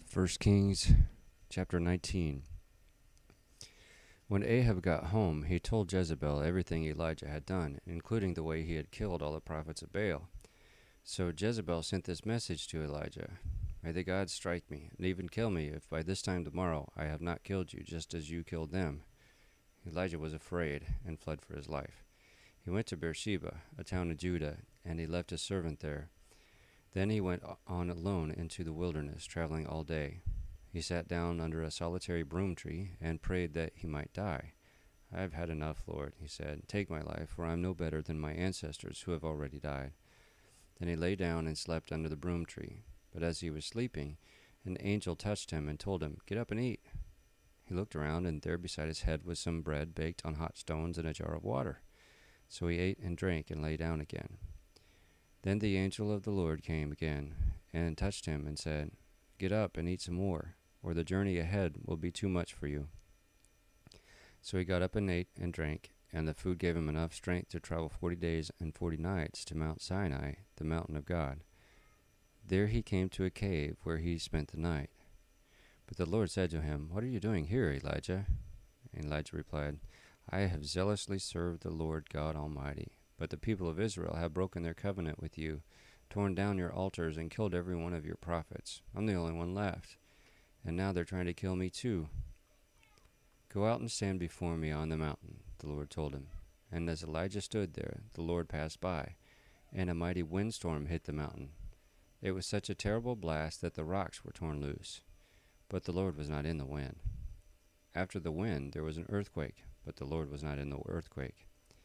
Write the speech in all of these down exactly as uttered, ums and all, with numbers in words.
First Kings chapter nineteen. When Ahab got home, he told Jezebel everything Elijah had done, including the way he had killed all the prophets of Baal. So Jezebel sent this message to Elijah: "May the gods strike me, and even kill me, if by this time tomorrow I have not killed you, just as you killed them." Elijah was afraid and fled for his life. He went to Beersheba, a town of Judah, and he left his servant there. Then he went on alone into the wilderness, traveling all day. He sat down under a solitary broom tree and prayed that he might die. "I have had enough, Lord," he said. "Take my life, for I am no better than my ancestors who have already died." Then he lay down and slept under the broom tree. But as he was sleeping, an angel touched him and told him, "Get up and eat." He looked around, and there beside his head was some bread baked on hot stones and a jar of water. So he ate and drank and lay down again. Then the angel of the Lord came again and touched him and said, "Get up and eat some more, or the journey ahead will be too much for you." So he got up and ate and drank, and the food gave him enough strength to travel forty days and forty nights to Mount Sinai, the mountain of God. There he came to a cave where he spent the night. But the Lord said to him, "What are you doing here, Elijah?" And Elijah replied, "I have zealously served the Lord God Almighty, but the people of Israel have broken their covenant with you, torn down your altars, and killed every one of your prophets. I'm the only one left, and now they're trying to kill me too." "Go out and stand before me on the mountain," the Lord told him. And as Elijah stood there, the Lord passed by, and a mighty windstorm hit the mountain. It was such a terrible blast that the rocks were torn loose. But the Lord was not in the wind. After the wind there was an earthquake, but the Lord was not in the earthquake.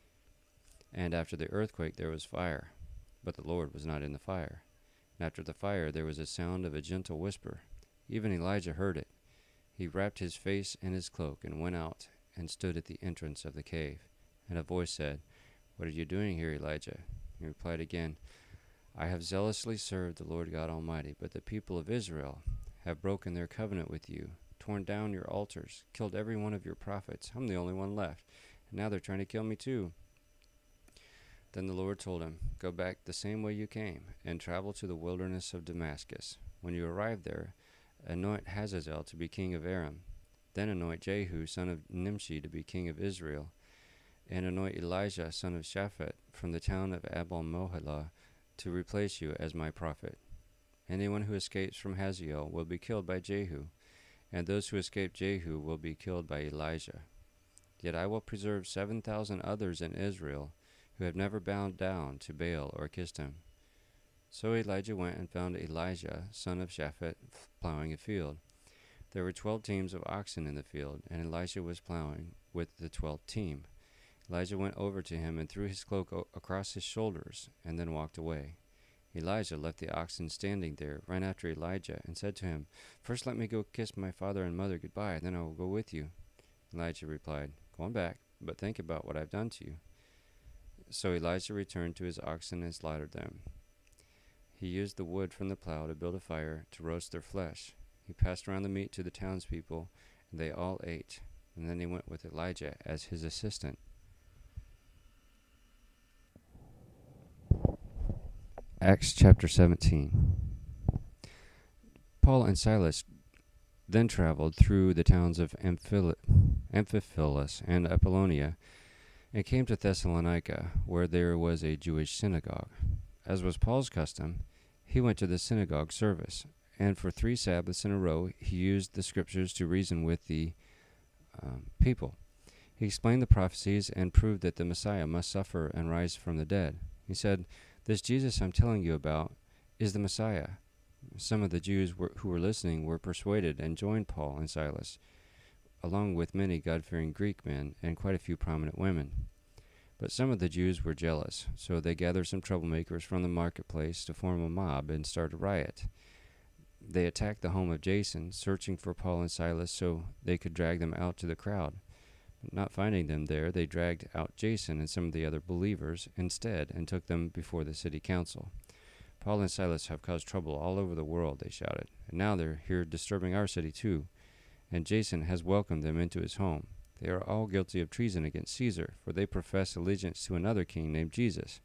And after the earthquake there was fire, but the Lord was not in the fire. And after the fire there was a sound of a gentle whisper. Even Elijah heard it. He wrapped his face in his cloak and went out and stood at the entrance of the cave. And a voice said, "What are you doing here, Elijah?" He replied again, "I have zealously served the Lord God Almighty, but the people of Israel have broken their covenant with you, torn down your altars, killed every one of your prophets. I'm the only one left, and now they're trying to kill me too." Then the Lord told him, "Go back the same way you came, and travel to the wilderness of Damascus. When you arrive there, anoint Hazazel to be king of Aram. Then anoint Jehu, son of Nimshi, to be king of Israel, and anoint Elijah, son of Shaphat, from the town of Abel-Mohilah, to replace you as my prophet. Anyone who escapes from Hazael will be killed by Jehu, and those who escape Jehu will be killed by Elijah. Yet I will preserve seven thousand others in Israel who have never bowed down to Baal or kissed him." So Elijah went and found Elijah, son of Shaphat, plowing a field. There were twelve teams of oxen in the field, and Elijah was plowing with the twelfth team. Elijah went over to him and threw his cloak o- across his shoulders, and then walked away. Elijah left the oxen standing there, ran after Elijah, and said to him, "First let me go kiss my father and mother goodbye, then I will go with you." Elijah replied, "Go on back, but think about what I've done to you." So Elijah returned to his oxen and slaughtered them. He used the wood from the plow to build a fire to roast their flesh. He passed around the meat to the townspeople, and they all ate. And then he went with Elijah as his assistant. Acts chapter seventeen. Paul and Silas then traveled through the towns of Amphil- Amphipolis and Apollonia, and came to Thessalonica, where there was a Jewish synagogue. As was Paul's custom, he went to the synagogue service, and for three Sabbaths in a row he used the Scriptures to reason with the um, people. He explained the prophecies and proved that the Messiah must suffer and rise from the dead. He said, "This Jesus I'm telling you about is the Messiah." Some of the Jews were, who were listening were persuaded and joined Paul and Silas, along with many God-fearing Greek men and quite a few prominent women. But some of the Jews were jealous, so they gathered some troublemakers from the marketplace to form a mob and start a riot. They attacked the home of Jason, searching for Paul and Silas so they could drag them out to the crowd. Not finding them there, they dragged out Jason and some of the other believers instead and took them before the city council. "Paul and Silas have caused trouble all over the world," they shouted, "and now they're here disturbing our city too. And Jason has welcomed them into his home. They are all guilty of treason against Caesar, for they profess allegiance to another king named Jesus."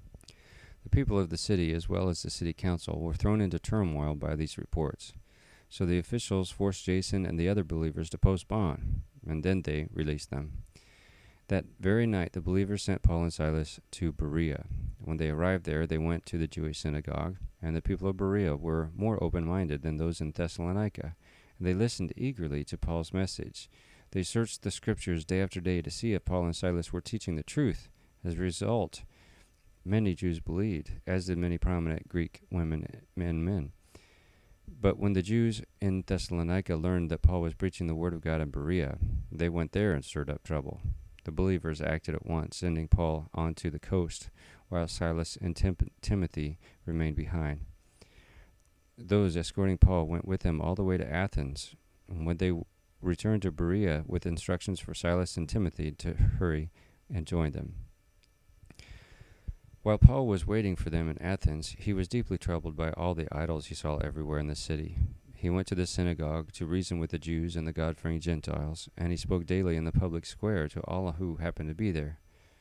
The people of the city, as well as the city council, were thrown into turmoil by these reports. So the officials forced Jason and the other believers to post bond, and then they released them. That very night the believers sent Paul and Silas to Berea. When they arrived there, they went to the Jewish synagogue, and the people of Berea were more open-minded than those in Thessalonica, and they listened eagerly to Paul's message. They searched the scriptures day after day to see if Paul and Silas were teaching the truth. As a result, many Jews believed, as did many prominent Greek women and men. But when the Jews in Thessalonica learned that Paul was preaching the word of God in Berea, they went there and stirred up trouble. The believers acted at once, sending Paul onto the coast, while Silas and Tim- Timothy remained behind. Those escorting Paul went with him all the way to Athens. And when they w- returned to Berea with instructions for Silas and Timothy to hurry and join them. While Paul was waiting for them in Athens, he was deeply troubled by all the idols he saw everywhere in the city. He went to the synagogue to reason with the Jews and the God-fearing Gentiles, and he spoke daily in the public square to all who happened to be there.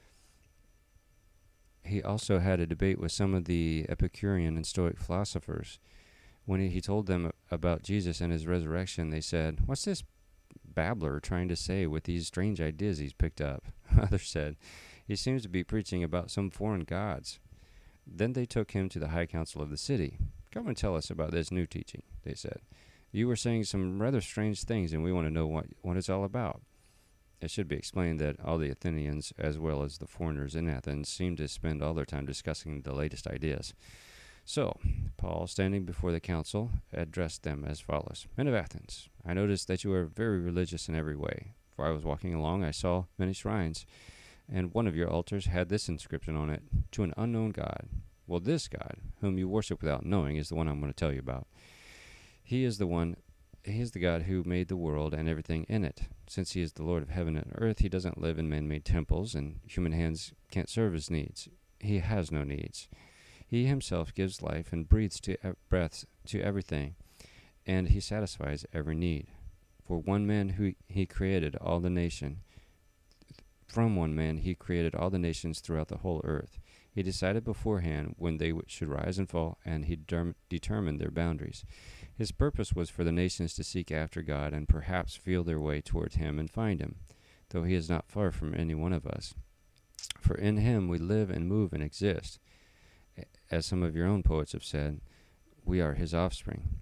He also had a debate with some of the Epicurean and Stoic philosophers. When he told them about Jesus and his resurrection, they said, "What's this babbler trying to say with these strange ideas he's picked up?" Others said, "He seems to be preaching about some foreign gods." Then they took him to the high council of the city. "Come and tell us about this new teaching," they said. "You were saying some rather strange things, and we want to know what, what it's all about." It should be explained that all the Athenians, as well as the foreigners in Athens, seemed to spend all their time discussing the latest ideas. So, Paul, standing before the council, addressed them as follows. "Men of Athens, I noticed that you are very religious in every way. For I was walking along, I saw many shrines, and one of your altars had this inscription on it, 'To an unknown God.' Well, this God, whom you worship without knowing, is the one I'm going to tell you about. He is the one, he is the God who made the world and everything in it. Since he is the Lord of heaven and earth, he doesn't live in man-made temples, and human hands can't serve his needs. He has no needs. He himself gives life and breathes to e- breath to everything, and he satisfies every need. For one man who he created all the nation, from one man he created all the nations throughout the whole earth. He decided beforehand when they w- should rise and fall, and he derm- determined their boundaries. His purpose was for the nations to seek after God and perhaps feel their way toward him and find him, though he is not far from any one of us. For in him we live and move and exist. As some of your own poets have said, we are his offspring.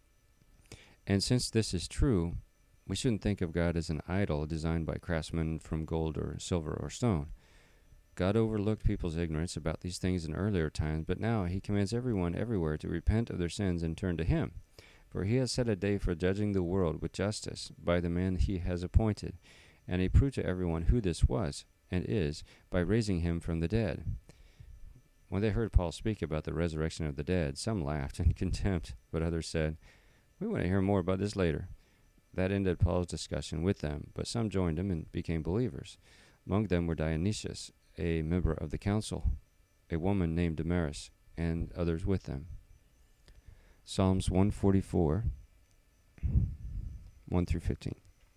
And since this is true, we shouldn't think of God as an idol designed by craftsmen from gold or silver or stone. God overlooked people's ignorance about these things in earlier times, but now he commands everyone everywhere to repent of their sins and turn to him. For he has set a day for judging the world with justice by the man he has appointed, and he proved to everyone who this was and is by raising him from the dead." When they heard Paul speak about the resurrection of the dead, some laughed in contempt, but others said, "We want to hear more about this later." That ended Paul's discussion with them, but some joined him and became believers. Among them were Dionysius, a member of the council, a woman named Damaris, and others with them. Psalms one forty-four, one through fifteen.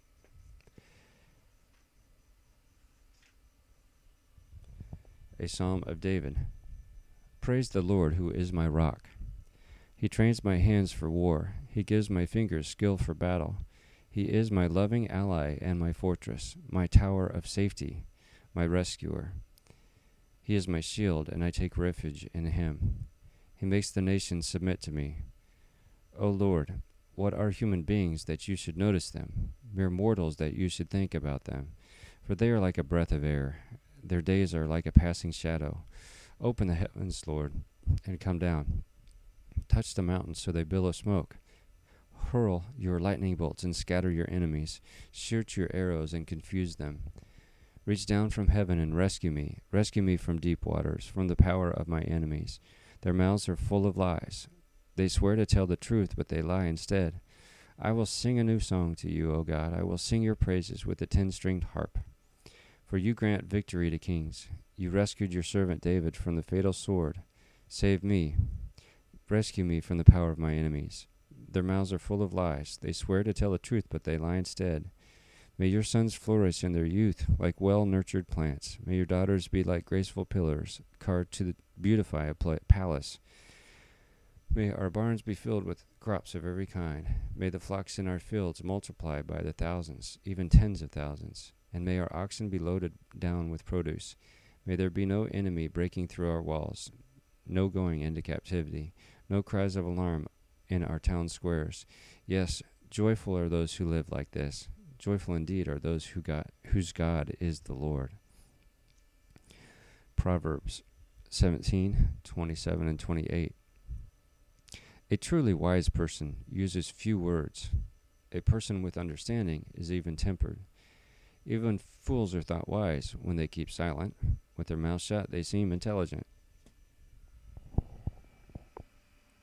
A Psalm of David. Praise the Lord, who is my rock. He trains my hands for war. He gives my fingers skill for battle. He is my loving ally and my fortress, my tower of safety, my rescuer. He is my shield, and I take refuge in him. He makes the nations submit to me. O Lord, what are human beings that you should notice them, mere mortals that you should think about them? For they are like a breath of air. Their days are like a passing shadow. Open the heavens, Lord, and come down. Touch the mountains so they billow smoke. Hurl your lightning bolts and scatter your enemies. Shoot your arrows and confuse them. Reach down from heaven and rescue me. Rescue me from deep waters, from the power of my enemies. Their mouths are full of lies. They swear to tell the truth, but they lie instead. I will sing a new song to you, O God. I will sing your praises with a ten-stringed harp. For you grant victory to kings. You rescued your servant David from the fatal sword. Save me. Rescue me from the power of my enemies. Their mouths are full of lies. They swear to tell the truth, but they lie instead. May your sons flourish in their youth like well-nurtured plants. May your daughters be like graceful pillars, carved to beautify a palace. May our barns be filled with crops of every kind. May the flocks in our fields multiply by the thousands, even tens of thousands. And may our oxen be loaded down with produce. May there be no enemy breaking through our walls, no going into captivity, no cries of alarm in our town squares. Yes, joyful are those who live like this. Joyful indeed are those who got, whose God is the Lord. Proverbs seventeen, twenty-seven and twenty-eight. A truly wise person uses few words. A person with understanding is even-tempered. Even fools are thought wise when they keep silent. With their mouths shut, they seem intelligent.